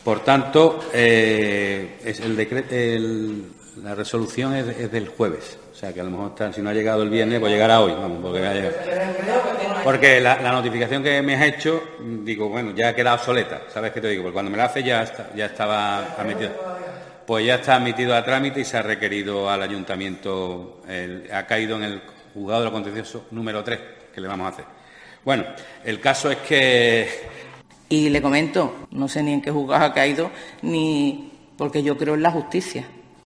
Por tanto, la resolución es del jueves. O sea, que a lo mejor si no ha llegado el viernes, pues llegará hoy. Vamos, porque la notificación que me has hecho, digo, bueno, ya ha quedado obsoleta. ¿Sabes qué te digo? Porque cuando me la hace ya estaba admitido. Pues ya está admitido a trámite y se ha requerido al ayuntamiento, ha caído en el juzgado de lo contencioso número 3, que le vamos a hacer. Bueno, el caso es que... Y le comento, no sé ni en qué juzgado ha caído, ni porque yo creo en la justicia.